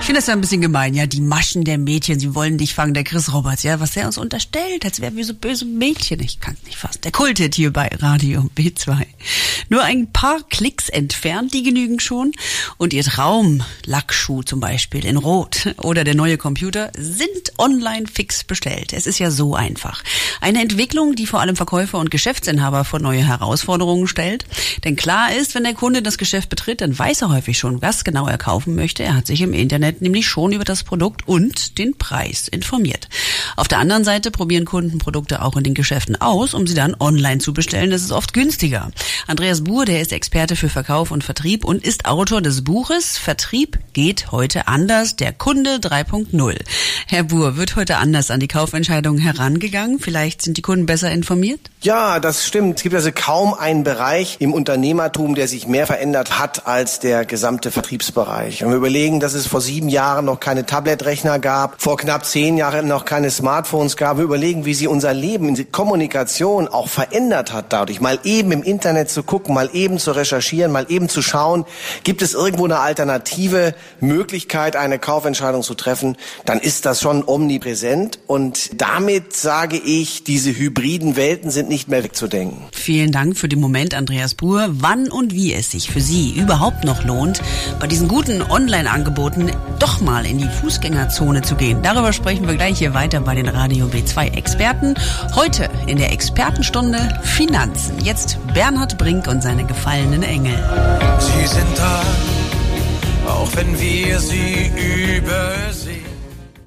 finde das ja ein bisschen gemein, ja, die Maschen der Mädchen, sie wollen dich fangen, der Chris Roberts, ja, was der uns unterstellt, als wären wir so böse Mädchen, ich kann es nicht fassen. Der Kulthit hier bei Radio B2. Nur ein paar Klicks entfernt, die genügen schon. Und ihr Traum-Lackschuh zum Beispiel in Rot oder der neue Computer sind online fix bestellt. Es ist ja so einfach. Eine Entwicklung, die vor allem Verkäufer und Geschäftsinhaber vor neue Herausforderungen stellt. Denn klar ist, wenn der Kunde das Geschäft betritt, dann weiß er häufig schon, was genau er kaufen möchte. Er hat sich im Internet nämlich schon über das Produkt und den Preis informiert. Auf der anderen Seite probieren Kunden Produkte auch in den Geschäften aus, um sie dann online zu bestellen. Das ist oft günstiger. Andreas Buhr, der ist Experte für Verkauf und Vertrieb und ist Autor des Buches Vertrieb geht heute anders, der Kunde 3.0. Herr Buhr, wird heute anders an die Kaufentscheidung herangegangen? Vielleicht sind die Kunden besser informiert? Ja, das stimmt. Es gibt also kaum einen Bereich im Unternehmertum, der sich mehr verändert hat als der gesamte Vertriebsbereich. Wenn wir überlegen, dass es vor 7 Jahren noch keine Tabletrechner gab, vor knapp 10 Jahren noch keine Smartphones gab, wir überlegen, wie sie unser Leben in der Kommunikation auch verändert hat dadurch. Mal eben im Internet zu gucken, mal eben zu recherchieren, mal eben zu schauen, gibt es irgendwo eine alternative Möglichkeit, eine Kaufentscheidung zu treffen, dann ist das schon omnipräsent. Und damit sage ich, diese hybriden Welten sind nicht mehr wegzudenken. Vielen Dank für den Moment, Andreas Buhr. Wann und wie es sich für Sie überhaupt noch lohnt, bei diesen guten Online-Angeboten doch mal in die Fußgängerzone zu gehen. Darüber sprechen wir gleich hier weiter bei den Radio B2 Experten. Heute in der Expertenstunde Finanzen. Jetzt Bernhard Brink und seine gefallenen Engel. Sie sind da, auch wenn wir sie übersehen.